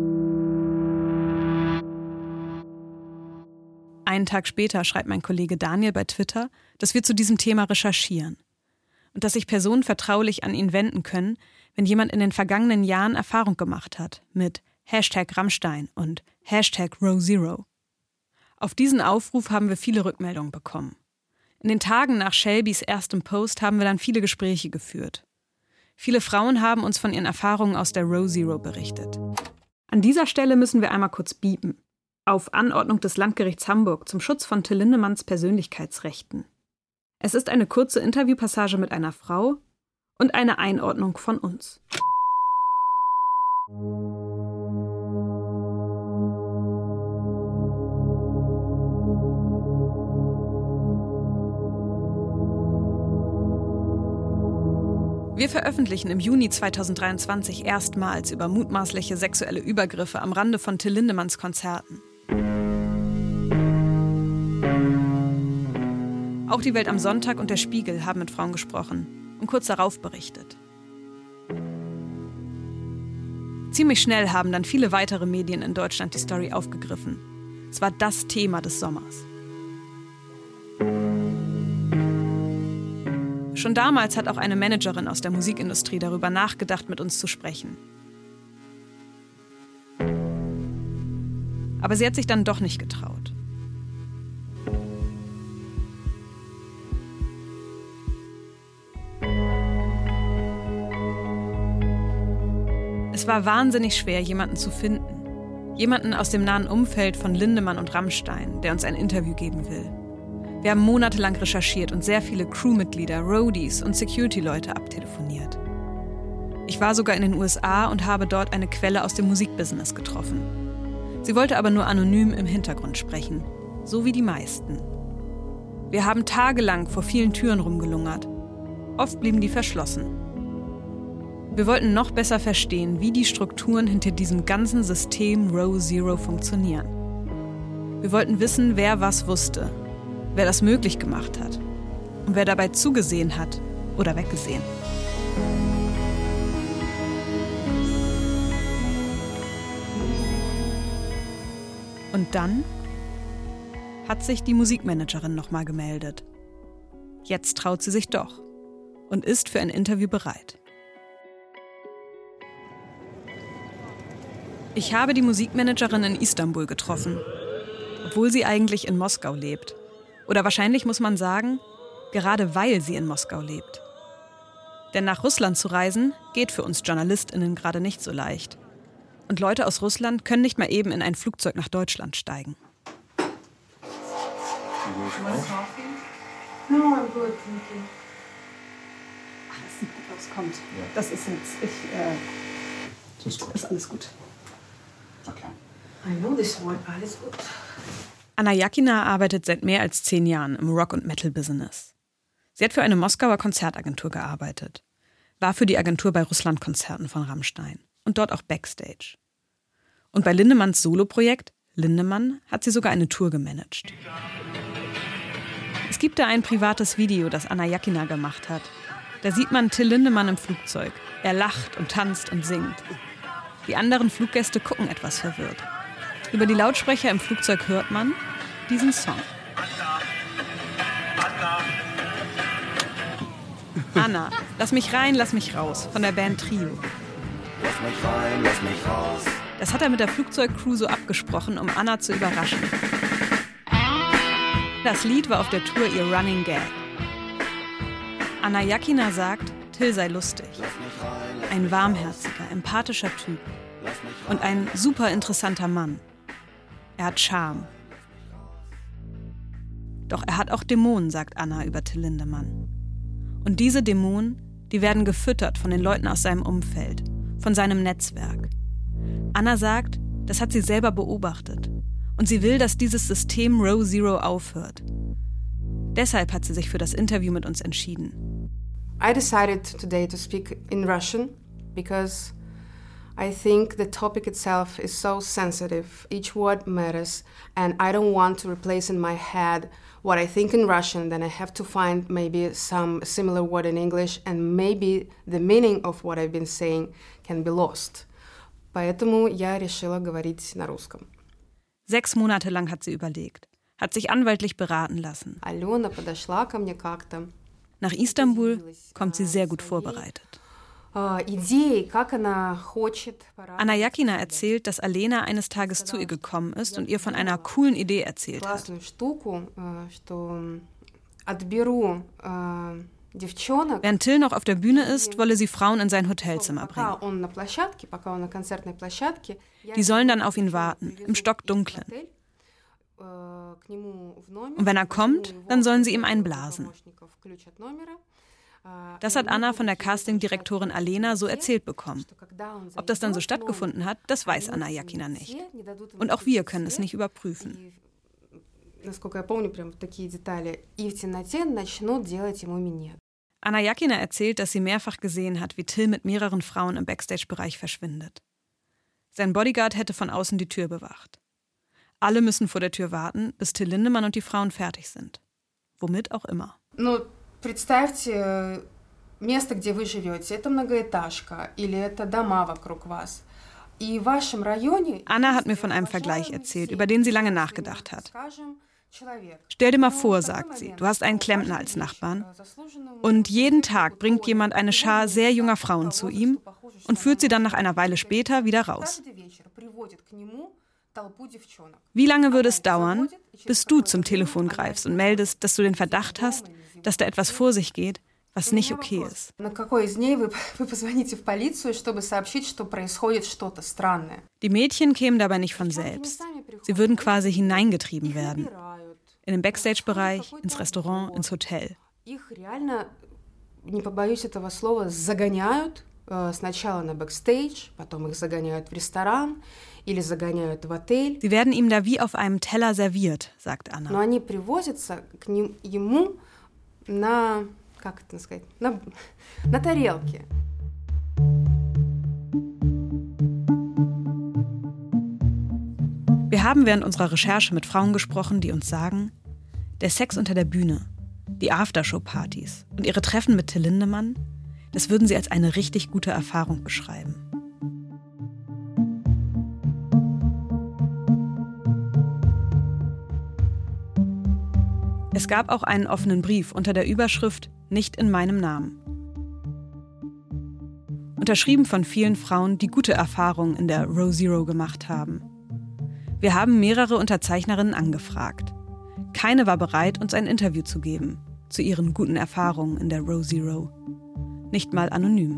Einen Tag später schreibt mein Kollege Daniel bei Twitter, dass wir zu diesem Thema recherchieren und dass sich Personen vertraulich an ihn wenden können, wenn jemand in den vergangenen Jahren Erfahrung gemacht hat mit Hashtag Rammstein und Hashtag Row Zero. Auf diesen Aufruf haben wir viele Rückmeldungen bekommen. In den Tagen nach Shelbys erstem Post haben wir dann viele Gespräche geführt. Viele Frauen haben uns von ihren Erfahrungen aus der Row Zero berichtet. An dieser Stelle müssen wir einmal kurz biepen. Auf Anordnung des Landgerichts Hamburg zum Schutz von Till Lindemanns Persönlichkeitsrechten. Es ist eine kurze Interviewpassage mit einer Frau und eine Einordnung von uns. Wir veröffentlichen im Juni zweitausenddreiundzwanzig erstmals über mutmaßliche sexuelle Übergriffe am Rande von Till Lindemanns Konzerten. Auch die Welt am Sonntag und der Spiegel haben mit Frauen gesprochen und kurz darauf berichtet. Ziemlich schnell haben dann viele weitere Medien in Deutschland die Story aufgegriffen. Es war das Thema des Sommers. Schon damals hat auch eine Managerin aus der Musikindustrie darüber nachgedacht, mit uns zu sprechen. Aber sie hat sich dann doch nicht getraut. Es war wahnsinnig schwer, jemanden zu finden. Jemanden aus dem nahen Umfeld von Lindemann und Rammstein, der uns ein Interview geben will. Wir haben monatelang recherchiert und sehr viele Crewmitglieder, Roadies und Security-Leute abtelefoniert. Ich war sogar in den U S A und habe dort eine Quelle aus dem Musikbusiness getroffen. Sie wollte aber nur anonym im Hintergrund sprechen, so wie die meisten. Wir haben tagelang vor vielen Türen rumgelungert. Oft blieben die verschlossen. Wir wollten noch besser verstehen, wie die Strukturen hinter diesem ganzen System Row Zero funktionieren. Wir wollten wissen, wer was wusste, wer das möglich gemacht hat und wer dabei zugesehen hat oder weggesehen. Und dann hat sich die Musikmanagerin nochmal gemeldet. Jetzt traut sie sich doch und ist für ein Interview bereit. Ich habe die Musikmanagerin in Istanbul getroffen, obwohl sie eigentlich in Moskau lebt. Oder wahrscheinlich muss man sagen, gerade weil sie in Moskau lebt. Denn nach Russland zu reisen, geht für uns JournalistInnen gerade nicht so leicht. Und Leute aus Russland können nicht mal eben in ein Flugzeug nach Deutschland steigen. No, I'm good, thank you. Ach, das sieht gut aus, kommt. Ja. Das ist jetzt, ich, äh, das ist, gut. ist alles gut. Okay. I know this one, alles gut. Anna Yakina arbeitet seit mehr als zehn Jahren im Rock- und Metal-Business. Sie hat für eine Moskauer Konzertagentur gearbeitet, war für die Agentur bei Russland-Konzerten von Rammstein und dort auch Backstage. Und bei Lindemanns Soloprojekt Lindemann hat sie sogar eine Tour gemanagt. Es gibt da ein privates Video, das Anna Yakina gemacht hat. Da sieht man Till Lindemann im Flugzeug. Er lacht und tanzt und singt. Die anderen Fluggäste gucken etwas verwirrt. Über die Lautsprecher im Flugzeug hört man diesen Song. Anna, lass mich rein, lass mich raus, von der Band Trio. Lass mich rein, lass mich raus. Das hat er mit der Flugzeugcrew so abgesprochen, um Anna zu überraschen. Das Lied war auf der Tour ihr Running Gag. Anna Yakina sagt, Till sei lustig. Ein warmherziger, empathischer Typ. Und ein super interessanter Mann. Er hat Charme. Doch er hat auch Dämonen, sagt Anna über Till Lindemann. Und diese Dämonen, die werden gefüttert von den Leuten aus seinem Umfeld, von seinem Netzwerk. Anna sagt, Das hat sie selber beobachtet. Und sie will, dass dieses System Row Zero aufhört. Deshalb hat sie sich für das Interview mit uns entschieden. I decided today to speak in Russian because I think the topic itself is so sensitive. Each word matters, and I don't want to replace in my head what I think in Russian. Then I have to find maybe some similar word in English, and maybe the meaning of what I've been saying can be lost. Поэтому я решила говорить на русском. Sechs Monate lang hat sie überlegt, hat sich anwaltlich beraten lassen. Алена подошла ко мне как-то. Nach Istanbul kommt sie sehr gut vorbereitet. Anna Yakina erzählt, dass Alena eines Tages zu ihr gekommen ist und ihr von einer coolen Idee erzählt hat. Während Till noch auf der Bühne ist, wolle sie Frauen in sein Hotelzimmer bringen. Die sollen dann auf ihn warten, im Stockdunklen. Und wenn er kommt, dann sollen sie ihm einblasen. Das hat Anna von der Castingdirektorin Alena so erzählt bekommen. Ob das dann so stattgefunden hat, das weiß Anna Yakina nicht. Und auch wir können es nicht überprüfen. Anna Yakina erzählt, dass sie mehrfach gesehen hat, wie Till mit mehreren Frauen im Backstage-Bereich verschwindet. Sein Bodyguard hätte von außen die Tür bewacht. Alle müssen vor der Tür warten, bis Till Lindemann und die Frauen fertig sind. Womit auch immer. Представьте место, где вы живете. Это многоэтажка или это дома вокруг вас. И в вашем районе... Anna hat mir von einem Vergleich erzählt, über den sie lange nachgedacht hat. Stell dir mal vor, sagt sie, du hast einen Klempner als Nachbarn und jeden Tag bringt jemand eine Schar sehr junger Frauen zu ihm und führt sie dann nach einer Weile später wieder raus. Wie lange würde es dauern, bis du zum Telefon greifst und meldest, dass du den Verdacht hast, dass da etwas vor sich geht, was nicht okay ist? Die Mädchen kämen dabei nicht von selbst. Sie würden quasi hineingetrieben werden. In den Backstage-Bereich, ins Restaurant, ins Hotel. Сначала на бэкстейдж, потом их загоняют в ресторан или загоняют в отель. Sie werden ihm da wie auf einem Teller serviert, sagt Anna. Но они привозятся к ним, ему на, как это сказать, на, на тарелке. Wir haben während unserer Recherche mit Frauen gesprochen, die uns sagen, der Sex unter der Bühne, die Aftershow-Partys und ihre Treffen mit Till Lindemann, das würden sie als eine richtig gute Erfahrung beschreiben. Es gab auch einen offenen Brief unter der Überschrift »Nicht in meinem Namen«. Unterschrieben von vielen Frauen, die gute Erfahrungen in der Row Zero gemacht haben. Wir haben mehrere Unterzeichnerinnen angefragt. Keine war bereit, uns ein Interview zu geben zu ihren guten Erfahrungen in der Row Zero. Nicht mal anonym.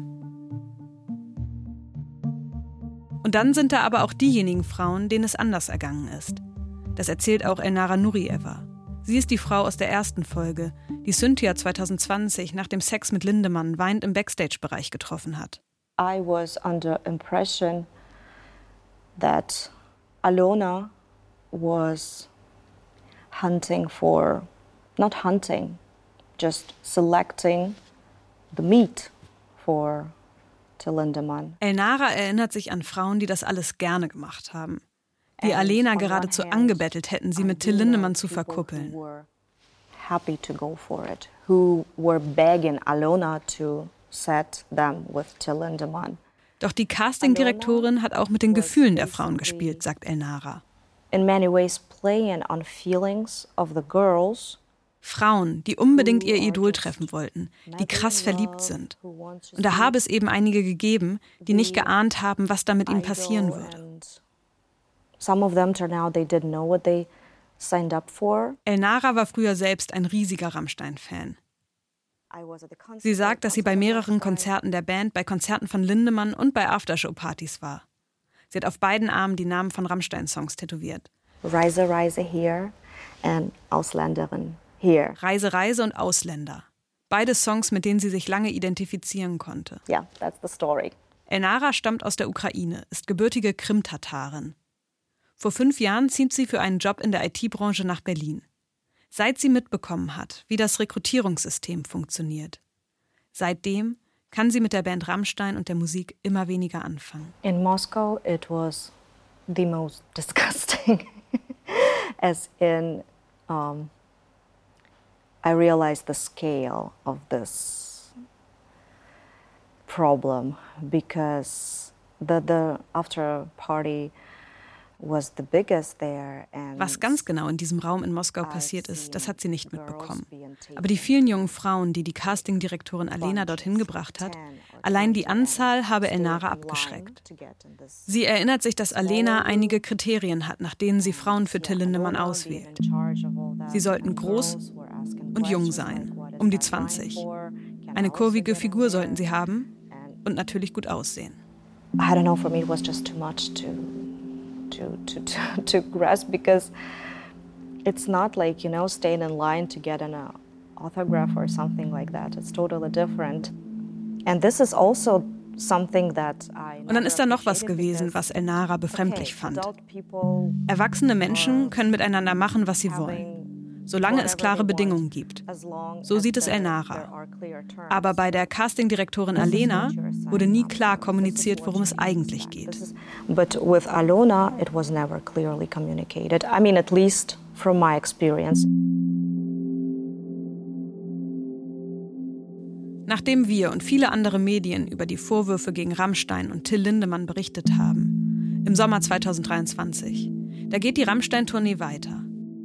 Und dann sind da aber auch diejenigen Frauen, denen es anders ergangen ist. Das erzählt auch Elnara Nurieva. Sie ist die Frau aus der ersten Folge, die Cynthia zwanzig zwanzig nach dem Sex mit Lindemann weinend im Backstage-Bereich getroffen hat. I was under impression that Alona was hunting for, not hunting, just selecting the meat for Till Lindemann. Elnara erinnert sich an Frauen, die das alles gerne gemacht haben. Die Alena geradezu angebettelt hätten, sie mit Till Lindemann zu verkuppeln. Happy to go for it, who were begging Alona to set them with Till Lindemann. Doch die Castingdirektorin hat auch mit den Gefühlen der Frauen gespielt, sagt Elnara. In many ways playing on feelings of the girls. Frauen, die unbedingt ihr Idol treffen wollten, die krass verliebt sind. Und da habe es eben einige gegeben, die nicht geahnt haben, was da mit ihnen passieren würde. Elnara war früher selbst ein riesiger Rammstein-Fan. Sie sagt, dass sie bei mehreren Konzerten der Band, bei Konzerten von Lindemann und bei Aftershow-Partys war. Sie hat auf beiden Armen die Namen von Rammstein-Songs tätowiert. Reise, Reise hier und Ausländerin hier. Reise, Reise und Ausländer. Beide Songs, mit denen sie sich lange identifizieren konnte. Yeah, that's the story. Elnara stammt aus der Ukraine, ist gebürtige Krim-Tatarin. Vor fünf Jahren zieht sie für einen Job in der I T-Branche nach Berlin. Seit sie mitbekommen hat, wie das Rekrutierungssystem funktioniert. Seitdem kann sie mit der Band Rammstein und der Musik immer weniger anfangen. In Moscow it was the most disgusting. As in, um, I realized the scale of this problem because the, the after party was the biggest there. And was ganz genau in diesem Raum in Moskau passiert ist, das hat sie nicht mitbekommen. Aber die vielen jungen Frauen, die die Castingdirektorin Alena dorthin gebracht hat, allein die Anzahl habe Elnara abgeschreckt. Sie erinnert sich, dass Alena einige Kriterien hat, nach denen sie Frauen für Till Lindemann auswählt. Sie sollten groß und jung sein, um die zwanzig. Eine kurvige Figur sollten sie haben und natürlich gut aussehen. I don't know, for me it was just too much to To, to, to, to grasp because it's not like, you know, staying in line to get an uh, autograph or something like that. It's totally different. And this is also something that I Und dann ist da noch was gewesen, was Elnara befremdlich fand. Erwachsene Menschen können miteinander machen, was sie wollen, solange es klare Bedingungen gibt. So sieht es Elnara. Aber bei der Castingdirektorin Alena wurde nie klar kommuniziert, worum es eigentlich geht. But with Alona, it was never clearly communicated. I mean, at least from my experience. Nachdem wir und viele andere Medien über die Vorwürfe gegen Rammstein und Till Lindemann berichtet haben, im Sommer zweitausenddreiundzwanzig, da geht die Rammstein-Tournee weiter.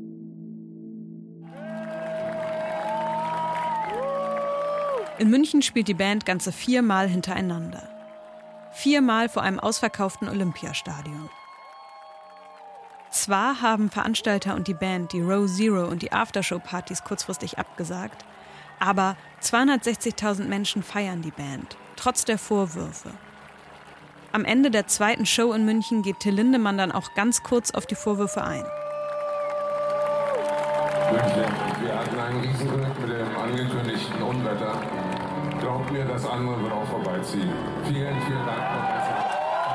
In München spielt die Band ganze viermal hintereinander. Viermal vor einem ausverkauften Olympiastadion. Zwar haben Veranstalter und die Band die Row Zero und die Aftershow-Partys kurzfristig abgesagt, aber zweihundertsechzigtausend Menschen feiern die Band, trotz der Vorwürfe. Am Ende der zweiten Show in München geht Till Lindemann dann auch ganz kurz auf die Vorwürfe ein. Wir hatten ein Riesenglück mit dem angekündigten Unwetter. Glaubt mir, das andere wird auch vorbeiziehen. Vielen, vielen Dank, Professor.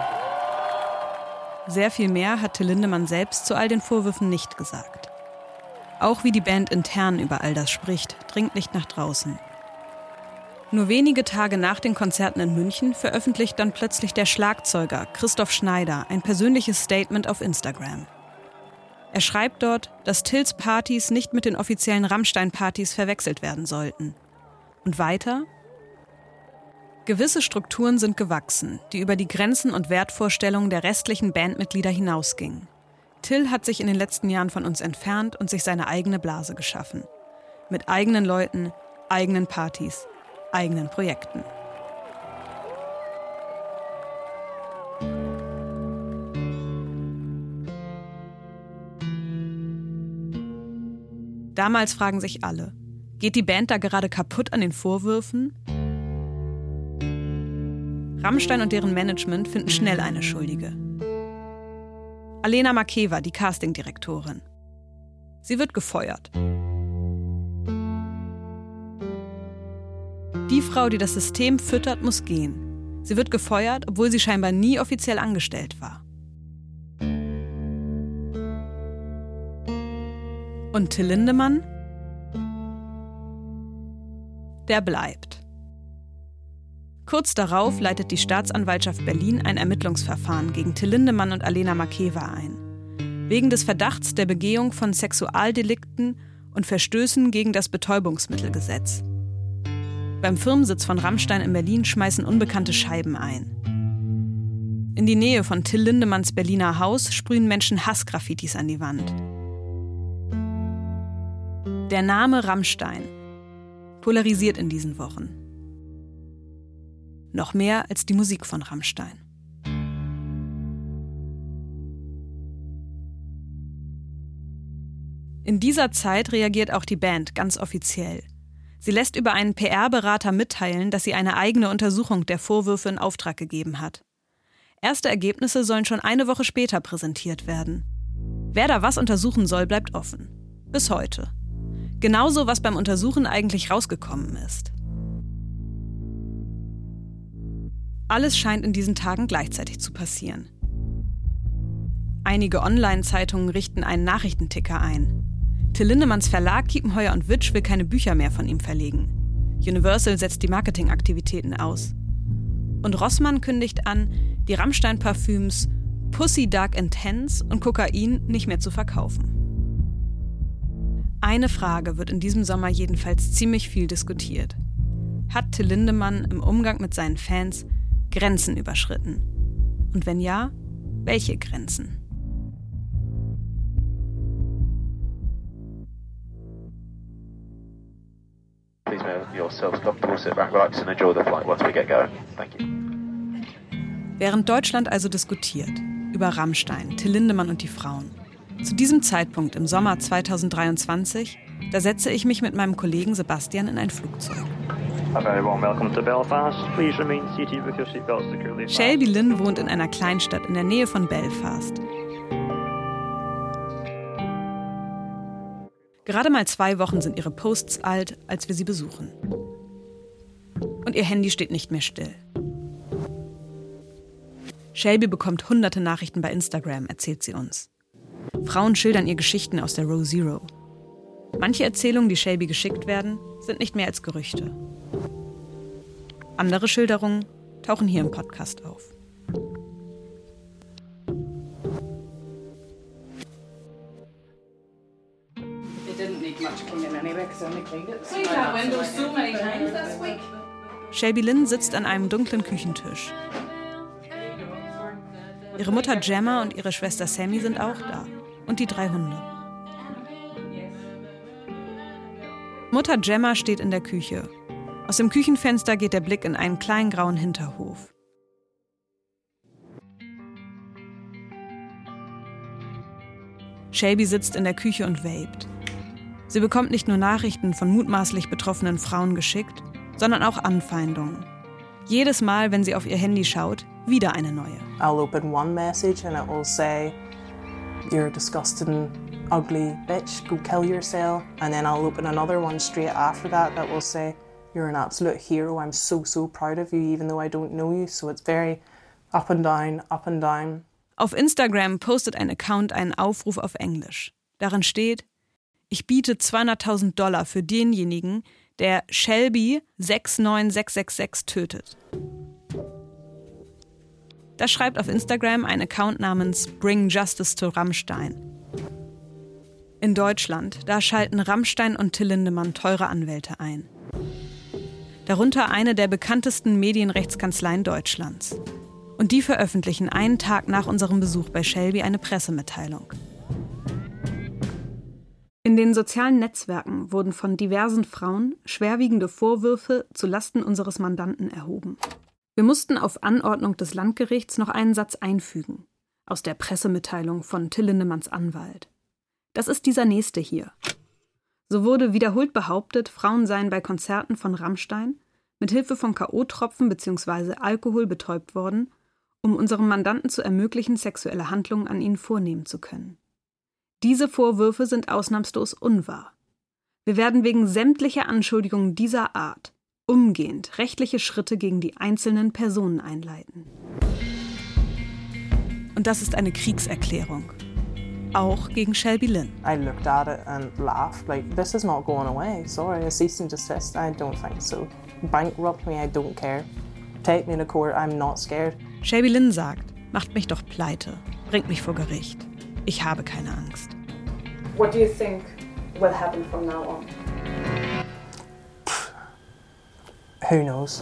Sehr viel mehr hat Till Lindemann selbst zu all den Vorwürfen nicht gesagt. Auch wie die Band intern über all das spricht, dringt nicht nach draußen. Nur wenige Tage nach den Konzerten in München veröffentlicht dann plötzlich der Schlagzeuger Christoph Schneider ein persönliches Statement auf Instagram. Er schreibt dort, dass Tills Partys nicht mit den offiziellen Rammstein-Partys verwechselt werden sollten. Und weiter: Gewisse Strukturen sind gewachsen, die über die Grenzen und Wertvorstellungen der restlichen Bandmitglieder hinausgingen. Till hat sich in den letzten Jahren von uns entfernt und sich seine eigene Blase geschaffen. Mit eigenen Leuten, eigenen Partys, eigenen Projekten. Damals fragen sich alle, geht die Band da gerade kaputt an den Vorwürfen? Rammstein und deren Management finden schnell eine Schuldige. Alena Makeva, die Castingdirektorin. Sie wird gefeuert. Die Frau, die das System füttert, muss gehen. Sie wird gefeuert, obwohl sie scheinbar nie offiziell angestellt war. Und Till Lindemann? Der bleibt. Kurz darauf leitet die Staatsanwaltschaft Berlin ein Ermittlungsverfahren gegen Till Lindemann und Alena Makeva ein. Wegen des Verdachts der Begehung von Sexualdelikten und Verstößen gegen das Betäubungsmittelgesetz. Beim Firmensitz von Rammstein in Berlin schmeißen Unbekannte Scheiben ein. In die Nähe von Till Lindemanns Berliner Haus sprühen Menschen Hassgraffitis an die Wand. Der Name Rammstein polarisiert in diesen Wochen. Noch mehr als die Musik von Rammstein. In dieser Zeit reagiert auch die Band ganz offiziell. Sie lässt über einen P R-Berater mitteilen, dass sie eine eigene Untersuchung der Vorwürfe in Auftrag gegeben hat. Erste Ergebnisse sollen schon eine Woche später präsentiert werden. Wer da was untersuchen soll, bleibt offen. Bis heute. Genauso, was beim Untersuchen eigentlich rausgekommen ist. Alles scheint in diesen Tagen gleichzeitig zu passieren. Einige Online-Zeitungen richten einen Nachrichtenticker ein. Till Lindemanns Verlag Kiepenheuer und Witsch will keine Bücher mehr von ihm verlegen. Universal setzt die Marketingaktivitäten aus. Und Rossmann kündigt an, die Rammstein-Parfüms Pussy Dark Intense und Kokain nicht mehr zu verkaufen. Eine Frage wird in diesem Sommer jedenfalls ziemlich viel diskutiert. Hat Till Lindemann im Umgang mit seinen Fans Grenzen überschritten? Und wenn ja, welche Grenzen? Please make yourselves comfortable, sit back, relax and enjoy the flight once we get going. Thank you. Während Deutschland also diskutiert über Rammstein, Till Lindemann und die Frauen. Zu diesem Zeitpunkt im Sommer zweitausenddreiundzwanzig, da setze ich mich mit meinem Kollegen Sebastian in ein Flugzeug. Shelby Lynn wohnt in einer Kleinstadt in der Nähe von Belfast. Gerade mal zwei Wochen sind ihre Posts alt, als wir sie besuchen. Und ihr Handy steht nicht mehr still. Shelby bekommt hunderte Nachrichten bei Instagram, erzählt sie uns. Frauen schildern ihr Geschichten aus der Row Zero. Manche Erzählungen, die Shelby geschickt werden, sind nicht mehr als Gerüchte. Andere Schilderungen tauchen hier im Podcast auf. Shelby Lynn sitzt an einem dunklen Küchentisch. Ihre Mutter Gemma und ihre Schwester Sammy sind auch da. Und die drei Hunde. Mutter Gemma steht in der Küche. Aus dem Küchenfenster geht der Blick in einen kleinen grauen Hinterhof. Shelby sitzt in der Küche und vapet. Sie bekommt nicht nur Nachrichten von mutmaßlich betroffenen Frauen geschickt, sondern auch Anfeindungen. Jedes Mal, wenn sie auf ihr Handy schaut, wieder eine neue. I'll open one message and it will say, "You're a disgusting, ugly bitch, go kill yourself." And then I'll open another one straight after that that will say, "You're an absolute hero, I'm so, so proud of you, even though I don't know you." So it's very up and down, up and down. Auf Instagram postet ein Account einen Aufruf auf Englisch. Darin steht, ich biete zweihunderttausend Dollar für denjenigen, der Shelby sechs neun sechs sechs sechs tötet. Das schreibt auf Instagram ein Account namens Bring Justice to Rammstein. In Deutschland, da schalten Rammstein und Till Lindemann teure Anwälte ein. Darunter eine der bekanntesten Medienrechtskanzleien Deutschlands. Und die veröffentlichen einen Tag nach unserem Besuch bei Shelby eine Pressemitteilung. In den sozialen Netzwerken wurden von diversen Frauen schwerwiegende Vorwürfe zulasten unseres Mandanten erhoben. Wir mussten auf Anordnung des Landgerichts noch einen Satz einfügen, aus der Pressemitteilung von Till Lindemanns Anwalt. Das ist dieser nächste hier. So wurde wiederholt behauptet, Frauen seien bei Konzerten von Rammstein mit Hilfe von K O-Tropfen bzw. Alkohol betäubt worden, um unserem Mandanten zu ermöglichen, sexuelle Handlungen an ihnen vornehmen zu können. Diese Vorwürfe sind ausnahmslos unwahr. Wir werden wegen sämtlicher Anschuldigungen dieser Art umgehend rechtliche Schritte gegen die einzelnen Personen einleiten. Und das ist eine Kriegserklärung. Auch gegen Shelby Lynn. I looked at it and laughed, like, this is not going away. Sorry, a cease and desist, I don't think so. Bankrupt me, I don't care. Take me to court, I'm not scared. Shelby Lynn sagt, macht mich doch pleite, bringt mich vor Gericht. Ich habe keine Angst. What do you think will happen from now on? Who knows?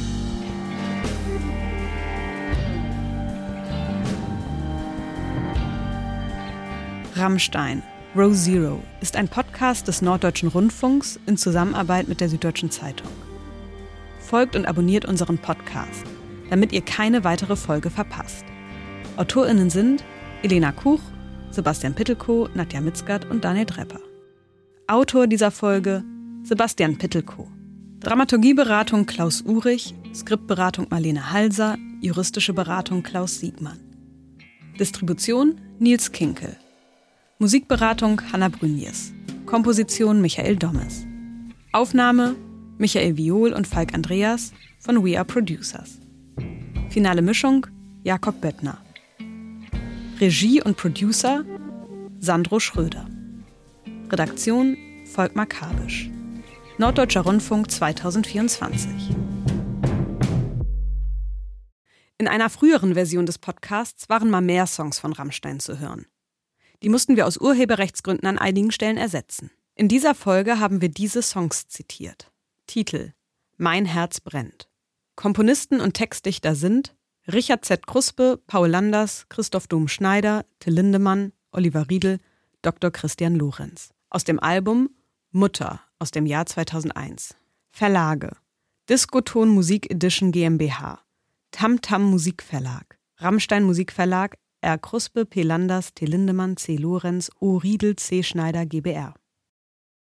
Rammstein, Row Zero ist ein Podcast des Norddeutschen Rundfunks in Zusammenarbeit mit der Süddeutschen Zeitung. Folgt und abonniert unseren Podcast, damit ihr keine weitere Folge verpasst. AutorInnen sind Elena Kuch, Sebastian Pittelkow, Nadja Mitzgert und Daniel Drepper. Autor dieser Folge Sebastian Pittelkow. Dramaturgieberatung Klaus Urich, Skriptberatung Marlene Halser, juristische Beratung Klaus Siegmann. Distribution Nils Kinkel. Musikberatung Hanna Brünjes. Komposition Michael Dommes. Aufnahme Michael Viol und Falk Andreas von We Are Producers. Finale Mischung Jakob Böttner. Regie und Producer Sandro Schröder. Redaktion Volkmar Kabisch. Norddeutscher Rundfunk zweitausendvierundzwanzig. In einer früheren Version des Podcasts waren mal mehr Songs von Rammstein zu hören. Die mussten wir aus Urheberrechtsgründen an einigen Stellen ersetzen. In dieser Folge haben wir diese Songs zitiert. Titel: Mein Herz brennt. Komponisten und Textdichter sind Richard Z. Kruspe, Paul Landers, Christoph Dom-Schneider, Till Lindemann, Oliver Riedl, Doktor Christian Lorenz. Aus dem Album Mutter aus dem Jahr zweitausendeins. Verlage: Diskoton Musik Edition GmbH, Tam-Tam Musikverlag, Rammstein Musikverlag, R. Kruspe, P. Landers, T. Lindemann, C. Lorenz, O. Riedl, C. Schneider GbR.